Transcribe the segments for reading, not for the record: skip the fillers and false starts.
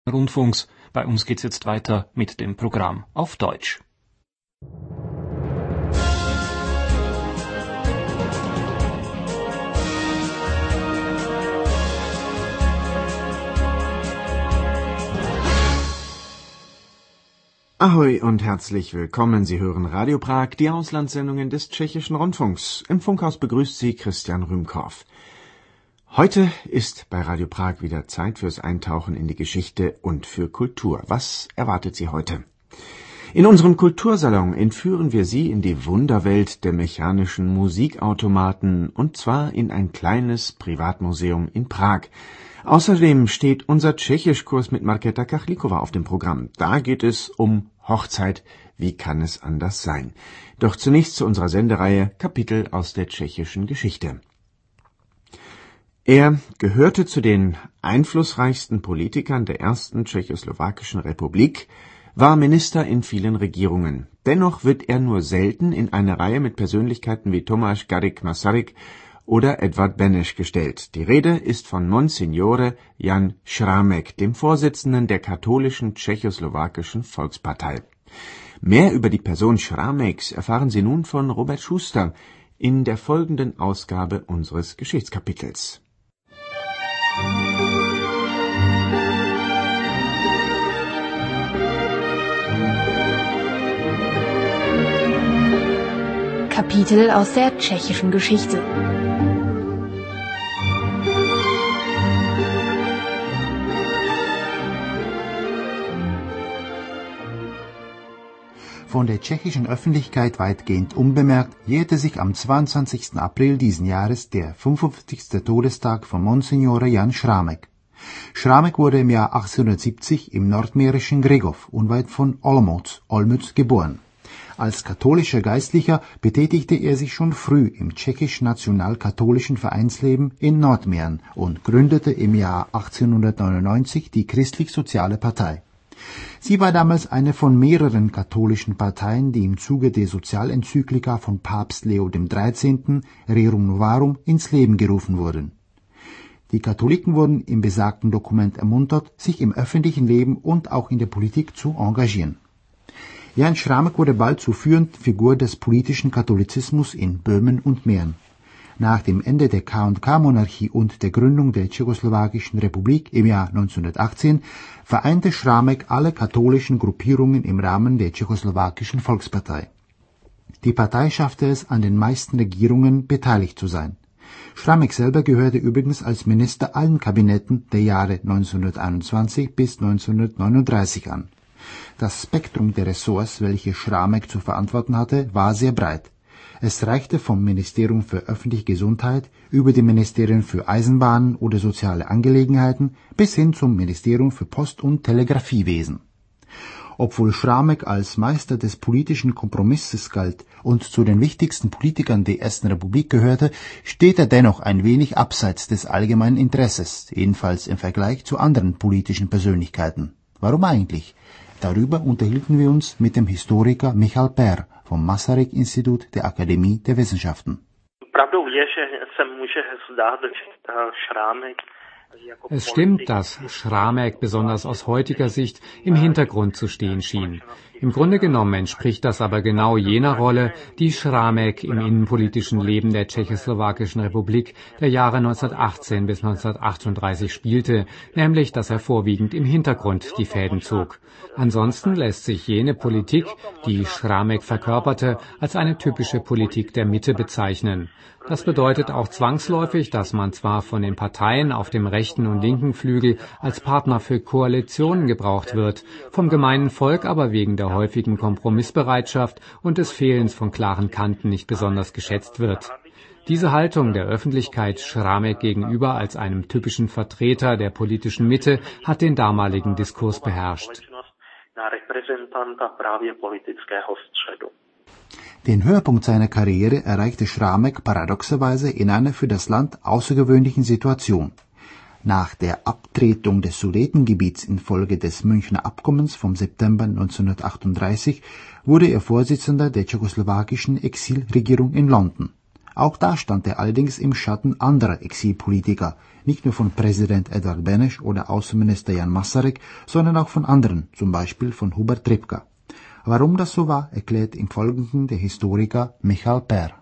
Rundfunks. Bei uns geht's jetzt weiter mit dem Programm auf Deutsch. Ahoi und herzlich willkommen. Sie hören Radio Prag, die Auslandssendungen des Tschechischen Rundfunks. Im Funkhaus begrüßt Sie Christian Rümkow. Heute ist bei Radio Prag wieder Zeit fürs Eintauchen in die Geschichte und für Kultur. Was erwartet Sie heute? In unserem Kultursalon entführen wir Sie in die Wunderwelt der mechanischen Musikautomaten, und zwar in ein kleines Privatmuseum in Prag. Außerdem steht unser Tschechischkurs mit Markéta Kachlíková auf dem Programm. Da geht es um Hochzeit. Wie kann es anders sein? Doch zunächst zu unserer Sendereihe Kapitel aus der tschechischen Geschichte. Er gehörte zu den einflussreichsten Politikern der ersten tschechoslowakischen Republik, war Minister in vielen Regierungen. Dennoch wird er nur selten in eine Reihe mit Persönlichkeiten wie Tomáš Garrigue Masaryk oder Edvard Beneš gestellt. Die Rede ist von Monsignore Jan Šrámek, dem Vorsitzenden der katholischen tschechoslowakischen Volkspartei. Mehr über die Person Šrámeks erfahren Sie nun von Robert Schuster in der folgenden Ausgabe unseres Geschichtskapitels. Kapitel aus der tschechischen Geschichte. Von der tschechischen Öffentlichkeit weitgehend unbemerkt jährte sich am 22. April diesen Jahres der 55. Todestag von Monsignore Jan Šrámek. Šrámek wurde im Jahr 1870 im nordmährischen Gregov, unweit von Olmütz, geboren. Als katholischer Geistlicher betätigte er sich schon früh im tschechisch-national-katholischen Vereinsleben in Nordmähren und gründete im Jahr 1899 die Christlich-Soziale Partei. Sie war damals eine von mehreren katholischen Parteien, die im Zuge der Sozialenzyklika von Papst Leo XIII. Rerum Novarum ins Leben gerufen wurden. Die Katholiken wurden im besagten Dokument ermuntert, sich im öffentlichen Leben und auch in der Politik zu engagieren. Jan Šrámek wurde bald zur führenden Figur des politischen Katholizismus in Böhmen und Mähren. Nach dem Ende der K&K-Monarchie und der Gründung der Tschechoslowakischen Republik im Jahr 1918 vereinte Šrámek alle katholischen Gruppierungen im Rahmen der Tschechoslowakischen Volkspartei. Die Partei schaffte es, an den meisten Regierungen beteiligt zu sein. Šrámek selber gehörte übrigens als Minister allen Kabinetten der Jahre 1921 bis 1939 an. Das Spektrum der Ressorts, welche Šrámek zu verantworten hatte, war sehr breit. Es reichte vom Ministerium für öffentliche Gesundheit über die Ministerien für Eisenbahnen oder soziale Angelegenheiten bis hin zum Ministerium für Post- und Telegrafiewesen. Obwohl Šrámek als Meister des politischen Kompromisses galt und zu den wichtigsten Politikern der ersten Republik gehörte, steht er dennoch ein wenig abseits des allgemeinen Interesses, jedenfalls im Vergleich zu anderen politischen Persönlichkeiten. Warum eigentlich? Darüber unterhielten wir uns mit dem Historiker Michal Per vom Masaryk-Institut der Akademie der Wissenschaften. Es stimmt, dass Šrámek besonders aus heutiger Sicht im Hintergrund zu stehen schien. Im Grunde genommen entspricht das aber genau jener Rolle, die Šrámek im innenpolitischen Leben der Tschechoslowakischen Republik der Jahre 1918 bis 1938 spielte, nämlich dass er vorwiegend im Hintergrund die Fäden zog. Ansonsten lässt sich jene Politik, die Šrámek verkörperte, als eine typische Politik der Mitte bezeichnen. Das bedeutet auch zwangsläufig, dass man zwar von den Parteien auf dem rechten und linken Flügel als Partner für Koalitionen gebraucht wird, vom gemeinen Volk aber wegen der häufigen Kompromissbereitschaft und des Fehlens von klaren Kanten nicht besonders geschätzt wird. Diese Haltung der Öffentlichkeit Šrámek gegenüber als einem typischen Vertreter der politischen Mitte hat den damaligen Diskurs beherrscht. Den Höhepunkt seiner Karriere erreichte Šrámek paradoxerweise in einer für das Land außergewöhnlichen Situation. Nach der Abtretung des Sudetengebiets infolge des Münchner Abkommens vom September 1938 wurde er Vorsitzender der tschechoslowakischen Exilregierung in London. Auch da stand er allerdings im Schatten anderer Exilpolitiker, nicht nur von Präsident Edvard Beneš oder Außenminister Jan Masaryk, sondern auch von anderen, zum Beispiel von Hubert Trepka. Warum das so war, erklärt im Folgenden der Historiker Michal Per.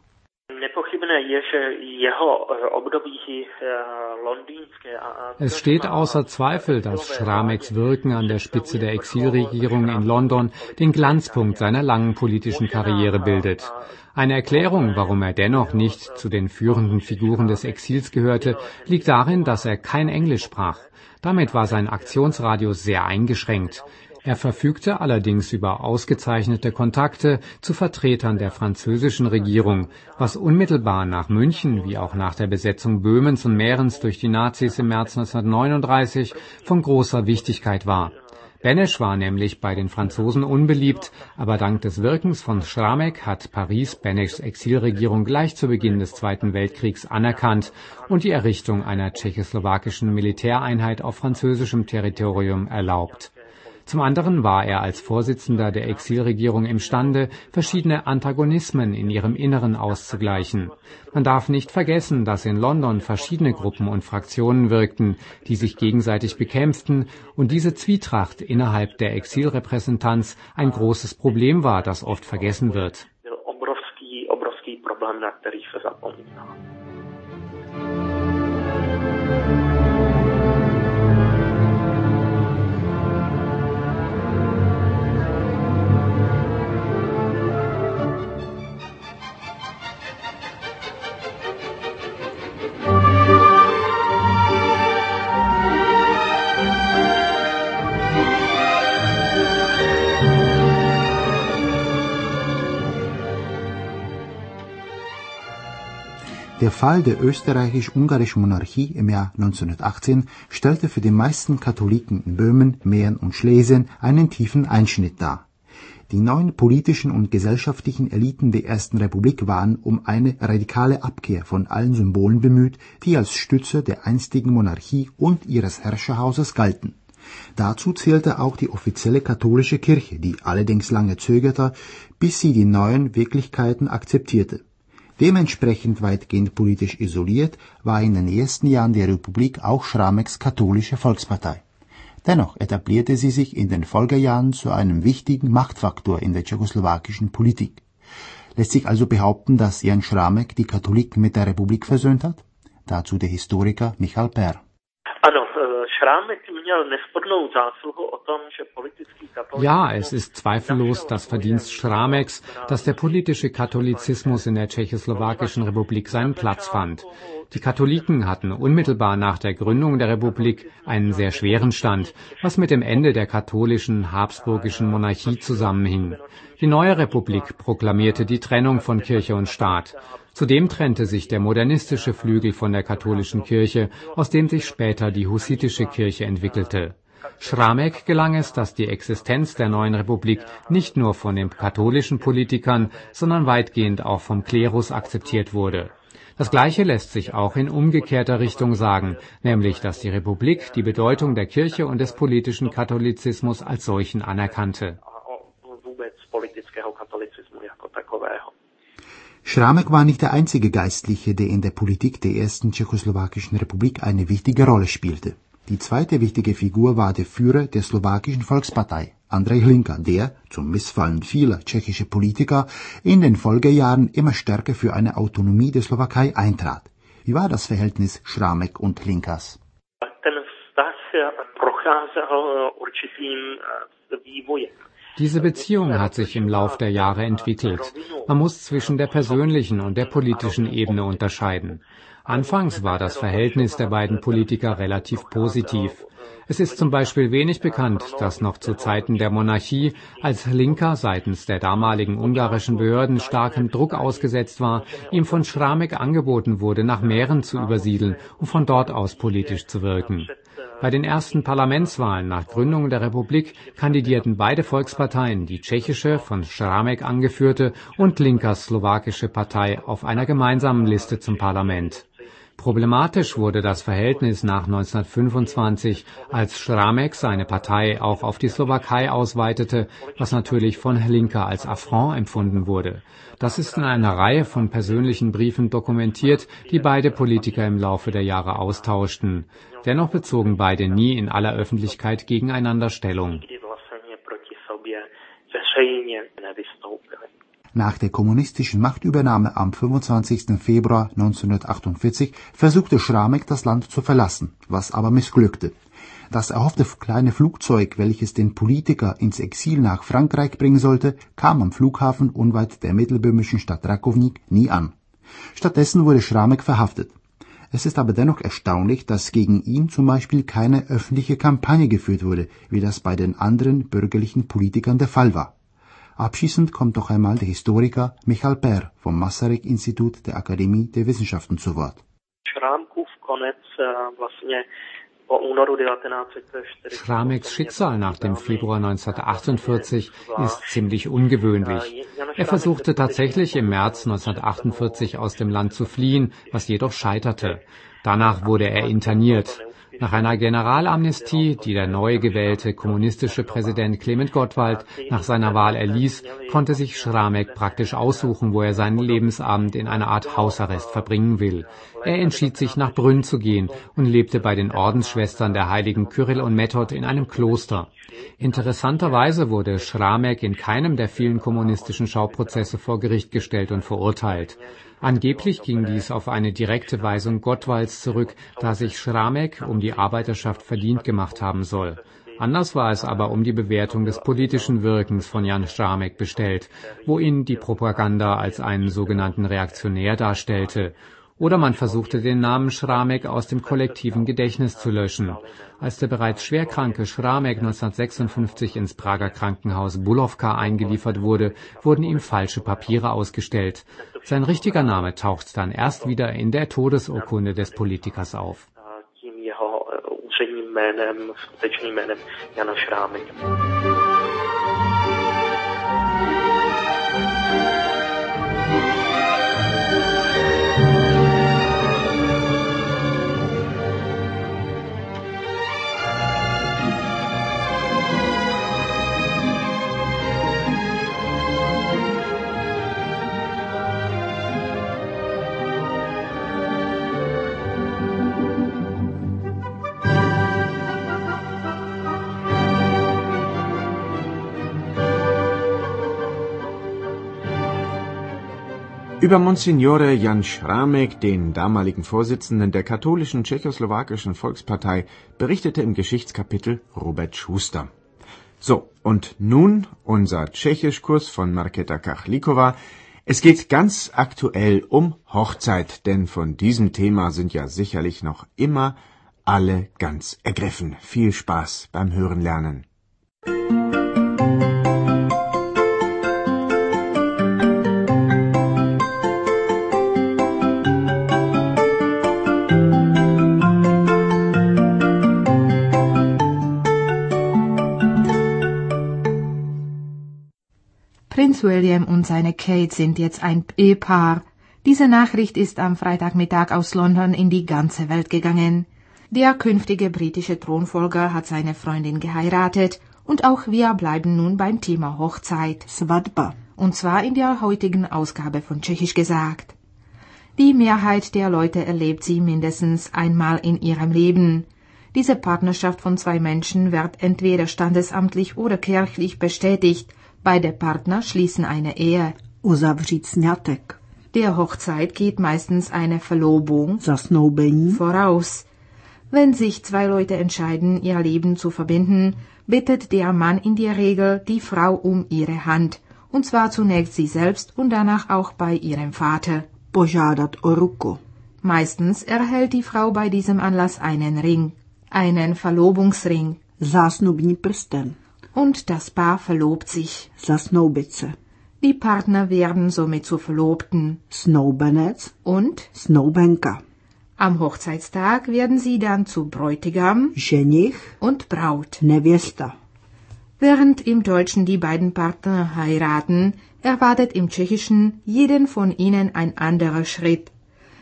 Es steht außer Zweifel, dass Šrámeks Wirken an der Spitze der Exilregierung in London den Glanzpunkt seiner langen politischen Karriere bildet. Eine Erklärung, warum er dennoch nicht zu den führenden Figuren des Exils gehörte, liegt darin, dass er kein Englisch sprach. Damit war sein Aktionsradius sehr eingeschränkt. Er verfügte allerdings über ausgezeichnete Kontakte zu Vertretern der französischen Regierung, was unmittelbar nach München wie auch nach der Besetzung Böhmens und Mährens durch die Nazis im März 1939 von großer Wichtigkeit war. Beneš war nämlich bei den Franzosen unbeliebt, aber dank des Wirkens von Šrámek hat Paris Benešs Exilregierung gleich zu Beginn des Zweiten Weltkriegs anerkannt und die Errichtung einer tschechoslowakischen Militäreinheit auf französischem Territorium erlaubt. Zum anderen war er als Vorsitzender der Exilregierung imstande, verschiedene Antagonismen in ihrem Inneren auszugleichen. Man darf nicht vergessen, dass in London verschiedene Gruppen und Fraktionen wirkten, die sich gegenseitig bekämpften und diese Zwietracht innerhalb der Exilrepräsentanz ein großes Problem war, das oft vergessen wird. Der Fall der österreichisch-ungarischen Monarchie im Jahr 1918 stellte für die meisten Katholiken in Böhmen, Mähren und Schlesien einen tiefen Einschnitt dar. Die neuen politischen und gesellschaftlichen Eliten der Ersten Republik waren um eine radikale Abkehr von allen Symbolen bemüht, die als Stütze der einstigen Monarchie und ihres Herrscherhauses galten. Dazu zählte auch die offizielle katholische Kirche, die allerdings lange zögerte, bis sie die neuen Wirklichkeiten akzeptierte. Dementsprechend weitgehend politisch isoliert war in den ersten Jahren der Republik auch Šrámeks Katholische Volkspartei. Dennoch etablierte sie sich in den Folgejahren zu einem wichtigen Machtfaktor in der tschechoslowakischen Politik. Lässt sich also behaupten, dass Jan Šrámek die Katholiken mit der Republik versöhnt hat? Dazu der Historiker Michal Per. Ja, es ist zweifellos das Verdienst Šrámeks, dass der politische Katholizismus in der Tschechoslowakischen Republik seinen Platz fand. Die Katholiken hatten unmittelbar nach der Gründung der Republik einen sehr schweren Stand, was mit dem Ende der katholischen habsburgischen Monarchie zusammenhing. Die neue Republik proklamierte die Trennung von Kirche und Staat. Zudem trennte sich der modernistische Flügel von der katholischen Kirche, aus dem sich später die hussitische Kirche entwickelte. Šrámek gelang es, dass die Existenz der neuen Republik nicht nur von den katholischen Politikern, sondern weitgehend auch vom Klerus akzeptiert wurde. Das Gleiche lässt sich auch in umgekehrter Richtung sagen, nämlich dass die Republik die Bedeutung der Kirche und des politischen Katholizismus als solchen anerkannte. Šrámek war nicht der einzige Geistliche, der in der Politik der ersten tschechoslowakischen Republik eine wichtige Rolle spielte. Die zweite wichtige Figur war der Führer der slowakischen Volkspartei, Andrej Hlinka, der, zum Missfallen vieler tschechischer Politiker, in den Folgejahren immer stärker für eine Autonomie der Slowakei eintrat. Wie war das Verhältnis Šrámek und Hlinkas? Diese Beziehung hat sich im Lauf der Jahre entwickelt. Man muss zwischen der persönlichen und der politischen Ebene unterscheiden. Anfangs war das Verhältnis der beiden Politiker relativ positiv. Es ist zum Beispiel wenig bekannt, dass noch zu Zeiten der Monarchie, als Hlinka seitens der damaligen ungarischen Behörden starkem Druck ausgesetzt war, ihm von Šrámek angeboten wurde, nach Mähren zu übersiedeln, um von dort aus politisch zu wirken. Bei den ersten Parlamentswahlen nach Gründung der Republik kandidierten beide Volksparteien, die tschechische, von Šrámek angeführte, und Hlinkas slowakische Partei, auf einer gemeinsamen Liste zum Parlament. Problematisch wurde das Verhältnis nach 1925, als Šrámek seine Partei auch auf die Slowakei ausweitete, was natürlich von Hlinka als Affront empfunden wurde. Das ist in einer Reihe von persönlichen Briefen dokumentiert, die beide Politiker im Laufe der Jahre austauschten. Dennoch bezogen beide nie in aller Öffentlichkeit gegeneinander Stellung. Nach der kommunistischen Machtübernahme am 25. Februar 1948 versuchte Šrámek, das Land zu verlassen, was aber missglückte. Das erhoffte kleine Flugzeug, welches den Politiker ins Exil nach Frankreich bringen sollte, kam am Flughafen unweit der mittelböhmischen Stadt Rakovník nie an. Stattdessen wurde Šrámek verhaftet. Es ist aber dennoch erstaunlich, dass gegen ihn zum Beispiel keine öffentliche Kampagne geführt wurde, wie das bei den anderen bürgerlichen Politikern der Fall war. Abschließend kommt noch einmal der Historiker Michal Per vom Masaryk-Institut der Akademie der Wissenschaften zu Wort. Šrámeks Schicksal nach dem Februar 1948 ist ziemlich ungewöhnlich. Er versuchte tatsächlich im März 1948 aus dem Land zu fliehen, was jedoch scheiterte. Danach wurde er interniert. Nach einer Generalamnestie, die der neu gewählte kommunistische Präsident Klement Gottwald nach seiner Wahl erließ, konnte sich Šrámek praktisch aussuchen, wo er seinen Lebensabend in einer Art Hausarrest verbringen will. Er entschied sich, nach Brünn zu gehen und lebte bei den Ordensschwestern der Heiligen Kyrill und Method in einem Kloster. Interessanterweise wurde Šrámek in keinem der vielen kommunistischen Schauprozesse vor Gericht gestellt und verurteilt. Angeblich ging dies auf eine direkte Weisung Gottwalds zurück, da sich Šrámek um die Arbeiterschaft verdient gemacht haben soll. Anders war es aber um die Bewertung des politischen Wirkens von Jan Šrámek bestellt, wo ihn die Propaganda als einen sogenannten Reaktionär darstellte. Oder man versuchte, den Namen Šrámek aus dem kollektiven Gedächtnis zu löschen. Als der bereits schwerkranke Šrámek 1956 ins Prager Krankenhaus Bulovka eingeliefert wurde, wurden ihm falsche Papiere ausgestellt. Sein richtiger Name taucht dann erst wieder in der Todesurkunde des Politikers auf. Über Monsignore Jan Šrámek, den damaligen Vorsitzenden der katholischen tschechoslowakischen Volkspartei, berichtete im Geschichtskapitel Robert Schuster. So, und nun unser Tschechischkurs von Markéta Kachlíková. Es geht ganz aktuell um Hochzeit, denn von diesem Thema sind ja sicherlich noch immer alle ganz ergriffen. Viel Spaß beim Hören lernen. Prinz William und seine Kate sind jetzt ein Ehepaar. Diese Nachricht ist am Freitagmittag aus London in die ganze Welt gegangen. Der künftige britische Thronfolger hat seine Freundin geheiratet und auch wir bleiben nun beim Thema Hochzeit. Svadba. Und zwar in der heutigen Ausgabe von Tschechisch gesagt. Die Mehrheit der Leute erlebt sie mindestens einmal in ihrem Leben. Diese Partnerschaft von zwei Menschen wird entweder standesamtlich oder kirchlich bestätigt. Beide Partner schließen eine Ehe. Uzavřít sňatek. Der Hochzeit geht meistens eine Verlobung Zasnoubení voraus. Wenn sich zwei Leute entscheiden, ihr Leben zu verbinden, bittet der Mann in der Regel die Frau um ihre Hand. Und zwar zunächst sie selbst und danach auch bei ihrem Vater. Požádat o ruku. Meistens erhält die Frau bei diesem Anlass einen Ring, einen Verlobungsring. Zásnubní prsten. Und das Paar verlobt sich. Zasnoubit se. Die Partner werden somit zu Verlobten. Snoubenec Und snoubenka. am Hochzeitstag werden sie dann zu Bräutigam, Ženich, und Braut. nevěsta. Während im Deutschen die beiden Partner heiraten, erwartet im Tschechischen jeden von ihnen ein anderer Schritt.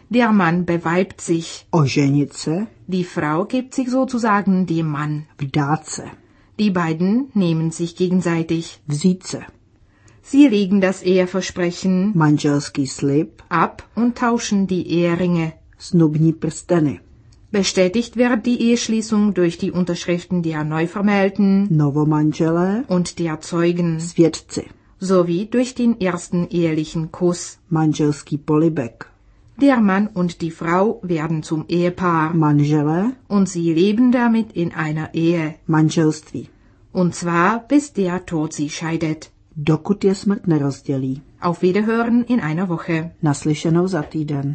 Der Mann beweibt sich. Oženit se, Die Frau gibt sich sozusagen dem Mann. vdát se, Die beiden nehmen sich gegenseitig. vzít se, Sie legen das Eheversprechen manželský slib, ab und tauschen die Eheringe. snubní prsteny, Bestätigt wird die Eheschließung durch die Unterschriften der Neuvermählten novomanželé, und der Zeugen svědci, sowie durch den ersten ehelichen Kuss. manželský polibek, Der Mann und die Frau werden zum Ehepaar manželé, und sie leben damit in einer Ehe. manželství, Und zwar bis der Tod sie scheidet. dokud je smrt nerozdělí. Auf Wiederhören in einer Woche. Naslyšenou za týden.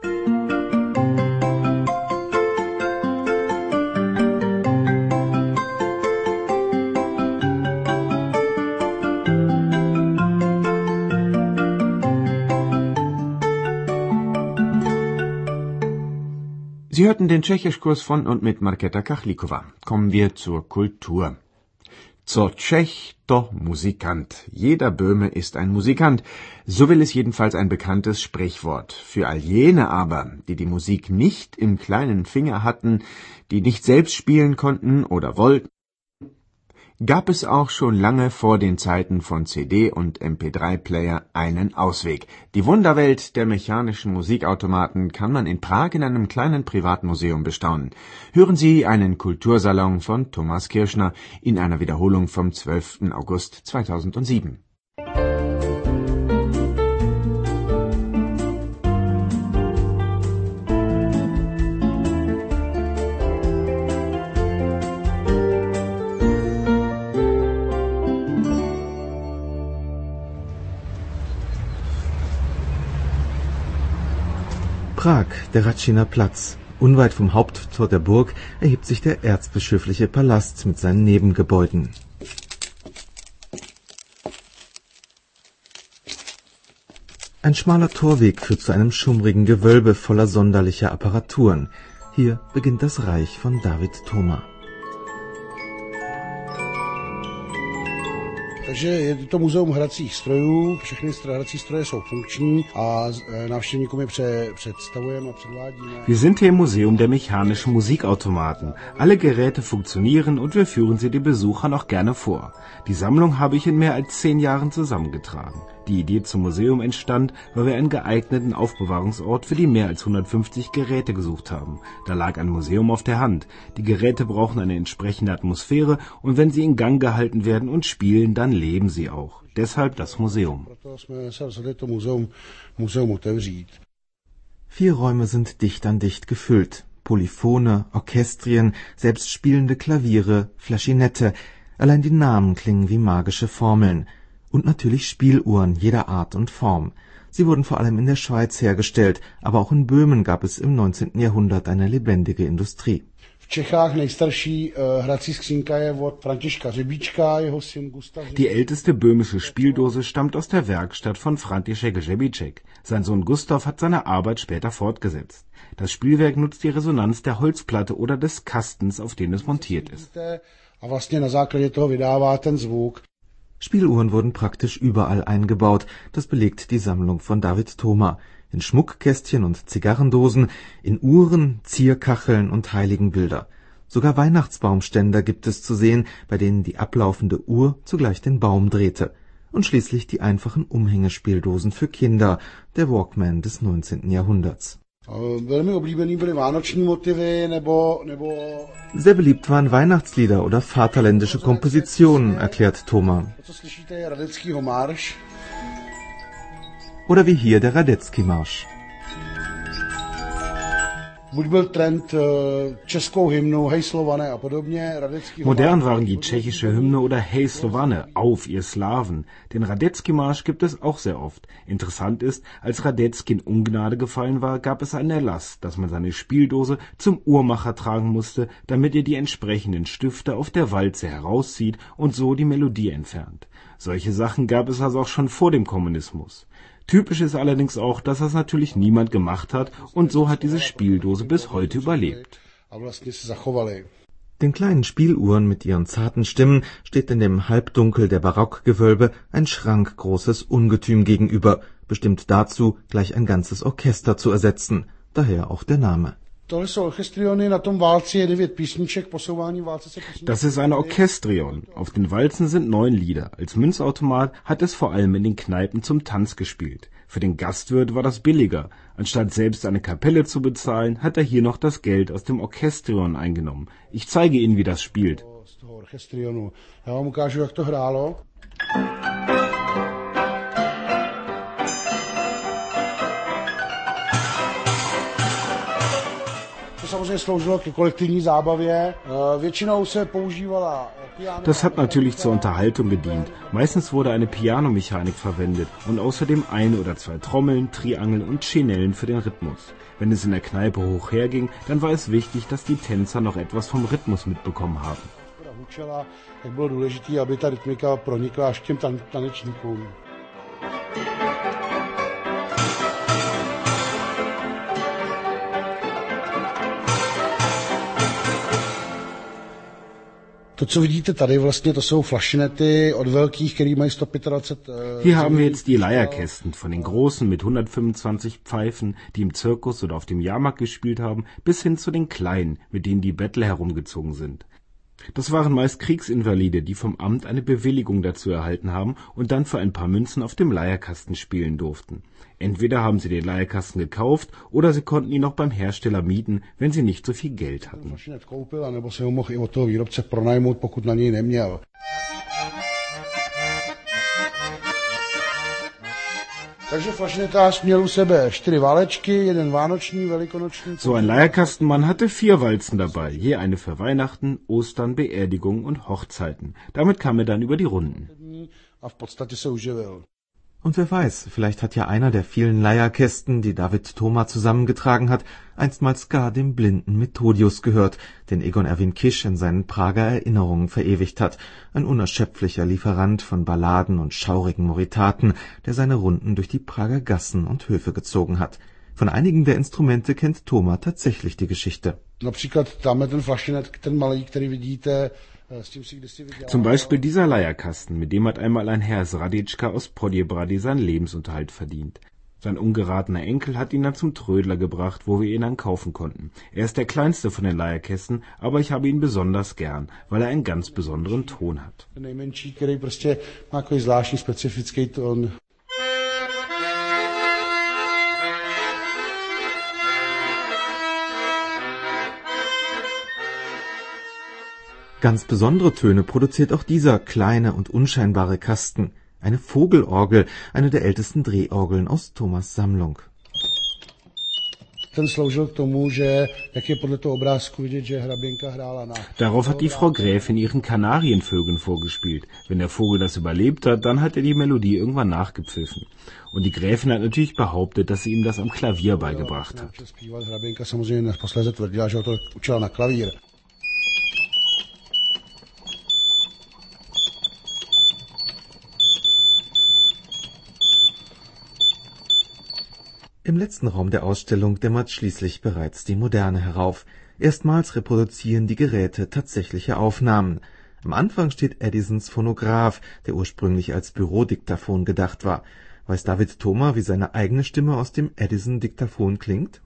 Sie hörten den Tschechischkurs von und mit Markéta Kachlikova. Kommen wir zur Kultur. Zur Tschech to Musikant. Jeder Böhme ist ein Musikant. So will es jedenfalls ein bekanntes Sprichwort. Für all jene aber, die die Musik nicht im kleinen Finger hatten, die nicht selbst spielen konnten oder wollten, gab es auch schon lange vor den Zeiten von CD- und MP3-Player einen Ausweg. Die Wunderwelt der mechanischen Musikautomaten kann man in Prag in einem kleinen Privatmuseum bestaunen. Hören Sie einen Kultursalon von Thomas Kirschner in einer Wiederholung vom 12. August 2007. Prag, der Radschiner Platz. Unweit vom Haupttor der Burg erhebt sich der erzbischöfliche Palast mit seinen Nebengebäuden. Ein schmaler Torweg führt zu einem schummrigen Gewölbe voller sonderlicher Apparaturen. Hier beginnt das Reich von David Thoma. Takže je to muzeum hracích strojů, všechny hrací stroje jsou funkční a návštěvníkům je představujeme a předvádíme. Wir sind hier im Museum der mechanischen Musikautomaten. Alle Geräte funktionieren und wir führen sie den Besuchern auch gerne vor. Die Sammlung habe ich in mehr als 10 Jahren zusammengetragen. Die Idee zum Museum entstand, weil wir einen geeigneten Aufbewahrungsort für die mehr als 150 Geräte gesucht haben. Da lag ein Museum auf der Hand. Die Geräte brauchen eine entsprechende Atmosphäre und wenn sie in Gang gehalten werden und spielen, dann leben sie auch. Deshalb das Museum. Proto jsme se rozhodli to muzeum otevřít. 4 Räume sind dicht an dicht gefüllt. Polyphone, Orchestrien, selbst spielende Klaviere, Flaschinette. Allein die Namen klingen wie magische Formeln. Und natürlich Spieluhren jeder Art und Form. Sie wurden vor allem in der Schweiz hergestellt, aber auch in Böhmen gab es im 19. Jahrhundert eine lebendige Industrie. V Čechách nejstarší hrací skřínka je od Františka Řebíčka, jeho syn Gustav. Die älteste böhmische Spieldose stammt aus der Werkstatt von František Řebíček. Sein Sohn Gustav hat seine Arbeit später fortgesetzt. Das Spielwerk nutzt die Resonanz der Holzplatte oder des Kastens, auf den es montiert ist. A vlastně na základě toho vydává ten zvuk. Spieluhren wurden praktisch überall eingebaut, das belegt die Sammlung von David Thoma. In Schmuckkästchen und Zigarrendosen, in Uhren, Zierkacheln und Heiligenbilder. Sogar Weihnachtsbaumständer gibt es zu sehen, bei denen die ablaufende Uhr zugleich den Baum drehte. Und schließlich die einfachen Umhängespieldosen für Kinder, der Walkman des 19. Jahrhunderts. Velmi oblíbený byly vánoční motivy nebo Sehr beliebt waren Weihnachtslieder oder vaterländische Kompositionen, erklärt Thoma. to, co slyšíte, je Radeckýho marš. Oder wie hier der Radetzky-Marsch. Buď byl trend českou hymnu, hej Slované a podobně. Modern waren die tschechische Hymne oder Hey Slované, auf ihr Slawen. Den Radetzky-Marsch gibt es auch sehr oft. Interessant ist, als Radetzky in Ungnade gefallen war, gab es einen Erlass, dass man seine Spieldose zum Uhrmacher tragen musste, damit er die entsprechenden Stifte auf der Walze herauszieht und so die Melodie entfernt. Solche Sachen gab es also auch schon vor dem Kommunismus. Typisch ist allerdings auch, dass das natürlich niemand gemacht hat und so hat diese Spieldose bis heute überlebt. Den kleinen Spieluhren mit ihren zarten Stimmen steht in dem Halbdunkel der Barockgewölbe ein schrankgroßes Ungetüm gegenüber, bestimmt dazu, gleich ein ganzes Orchester zu ersetzen. daher auch der Name. Das ist ein Orchestrion. Auf den Walzen sind 9 Lieder. Als Münzautomat hat es vor allem in den Kneipen zum Tanz gespielt. Für den Gastwirt war das billiger. Anstatt selbst eine Kapelle zu bezahlen, hat er hier noch das Geld aus dem Orchestrion eingenommen. Ich zeige Ihnen, wie das spielt. Das hat natürlich zur Unterhaltung gedient. Meistens wurde eine Pianomechanik verwendet und außerdem 1 oder 2 Trommeln, Triangeln und Chenellen für den Rhythmus. Wenn es in der Kneipe hoch herging, dann war es wichtig, dass die Tänzer noch etwas vom Rhythmus mitbekommen haben. Hier haben wir jetzt die Leierkästen, von den großen mit 125 Pfeifen, die im Zirkus oder auf dem Jahrmarkt gespielt haben, bis hin zu den kleinen, mit denen die Bettler herumgezogen sind. Das waren meist Kriegsinvalide, die vom Amt eine Bewilligung dazu erhalten haben und dann für ein paar Münzen auf dem Leierkasten spielen durften. Entweder haben sie den Leierkasten gekauft oder sie konnten ihn auch beim Hersteller mieten, wenn sie nicht so viel Geld hatten. So ein Leierkastenmann hatte 4 Walzen dabei, je eine für Weihnachten, Ostern, Beerdigungen und Hochzeiten. Damit kam er dann über die Runden. Und wer weiß, vielleicht hat ja einer der vielen Leierkästen, die David Thoma zusammengetragen hat, einstmals gar dem blinden Methodius gehört, den Egon Erwin Kisch in seinen Prager Erinnerungen verewigt hat, ein unerschöpflicher Lieferant von Balladen und schaurigen Moritaten, der seine Runden durch die Prager Gassen und Höfe gezogen hat. Von einigen der Instrumente kennt Thoma tatsächlich die Geschichte. Zum Beispiel dieser Leierkasten, mit dem hat einmal ein Herr z Hradečka aus Podjebrady seinen Lebensunterhalt verdient. Sein ungeratener Enkel hat ihn dann zum Trödler gebracht, wo wir ihn dann kaufen konnten. Er ist der kleinste von den Leierkästen, aber ich habe ihn besonders gern, weil er einen ganz besonderen Ton hat. Ganz besondere Töne produziert auch dieser kleine und unscheinbare Kasten. Eine Vogelorgel, eine der ältesten Drehorgeln aus Thomas Sammlung. Darauf hat die Frau Gräfin ihren Kanarienvögeln vorgespielt. Wenn der Vogel das überlebt hat, dann hat er die Melodie irgendwann nachgepfiffen. Und die Gräfin hat natürlich behauptet, dass sie ihm das am Klavier beigebracht hat. Im letzten Raum der Ausstellung dämmert schließlich bereits die Moderne herauf. Erstmals reproduzieren die Geräte tatsächliche Aufnahmen. Am Anfang steht Edisons Phonograph, der ursprünglich als Bürodiktafon gedacht war. Weiß David Thoma, wie seine eigene Stimme aus dem Edison-Diktaphon klingt?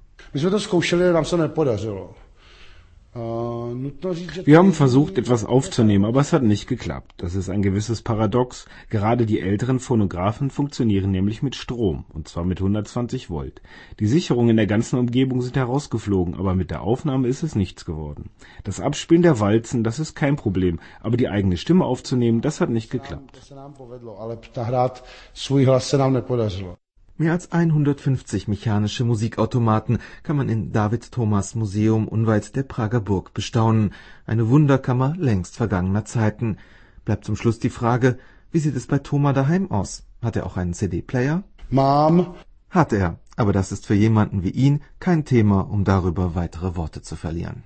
Wir haben versucht, etwas aufzunehmen, aber es hat nicht geklappt. Das ist ein gewisses Paradox. Gerade die älteren Phonographen funktionieren nämlich mit Strom, und zwar mit 120 Volt. Die Sicherungen in der ganzen Umgebung sind herausgeflogen, aber mit der Aufnahme ist es nichts geworden. Das Abspielen der Walzen, das ist kein Problem, aber die eigene Stimme aufzunehmen, das hat nicht geklappt. Mehr als 150 mechanische Musikautomaten kann man in David Thomas Museum unweit der Prager Burg bestaunen. Eine Wunderkammer längst vergangener Zeiten. Bleibt zum Schluss die Frage, wie sieht es bei Thoma daheim aus? Hat er auch einen CD-Player? Mom. Hat er, aber das ist für jemanden wie ihn kein Thema, um darüber weitere Worte zu verlieren.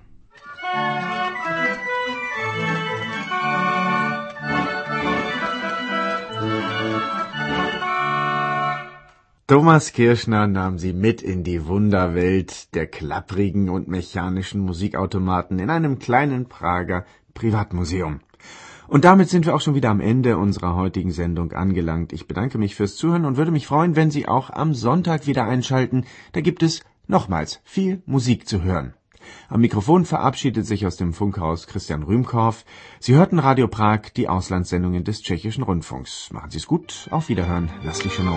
Thomas Kirschner nahm sie mit in die Wunderwelt der klapprigen und mechanischen Musikautomaten in einem kleinen Prager Privatmuseum. Und damit sind wir auch schon wieder am Ende unserer heutigen Sendung angelangt. Ich bedanke mich fürs Zuhören und würde mich freuen, wenn Sie auch am Sonntag wieder einschalten. Da gibt es nochmals viel Musik zu hören. Am Mikrofon verabschiedet sich aus dem Funkhaus Christian Rühmkorff. Sie hörten Radio Prag, die Auslandssendungen des Tschechischen Rundfunks. Machen Sie es gut, auf Wiederhören, naslyšenou.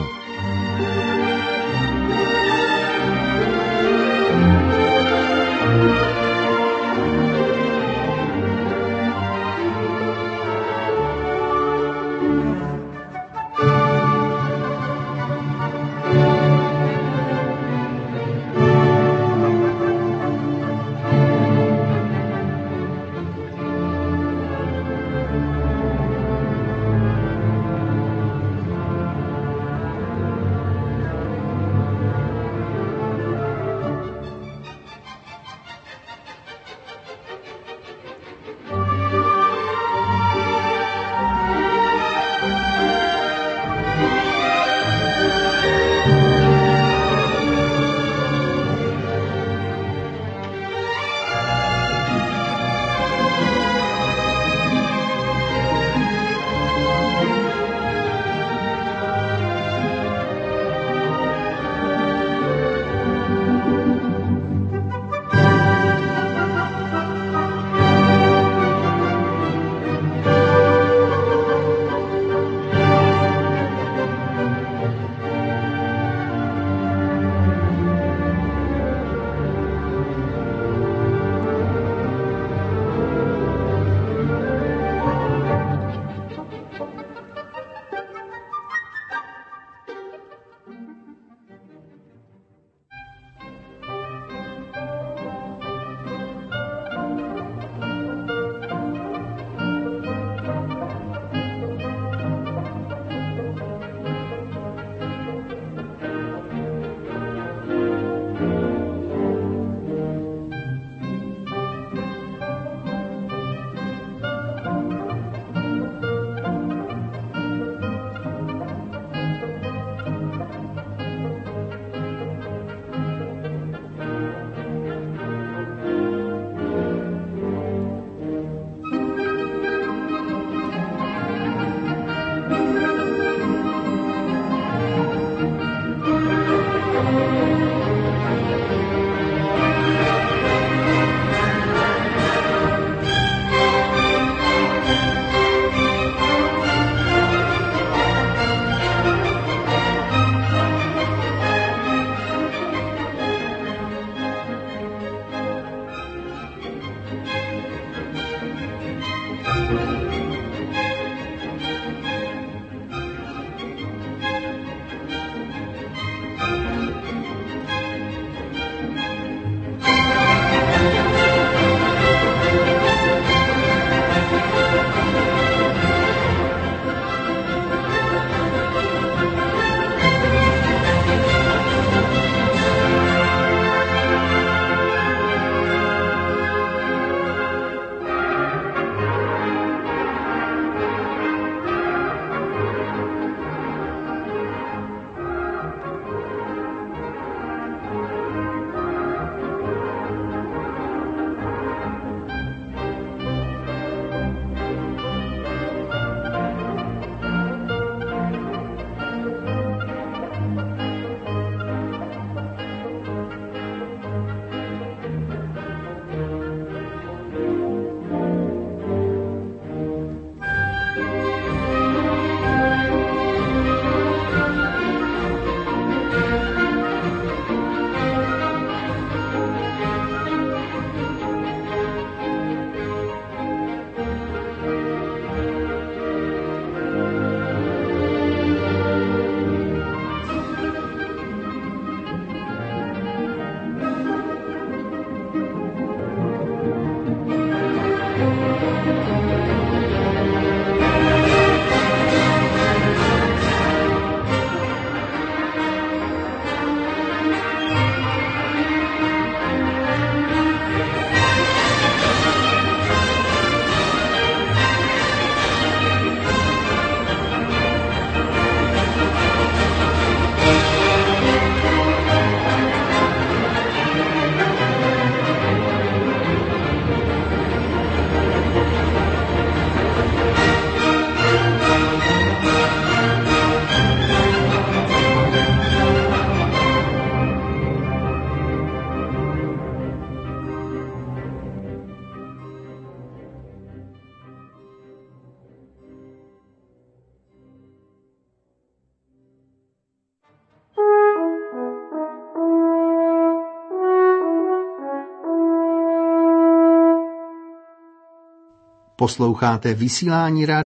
Posloucháte vysílání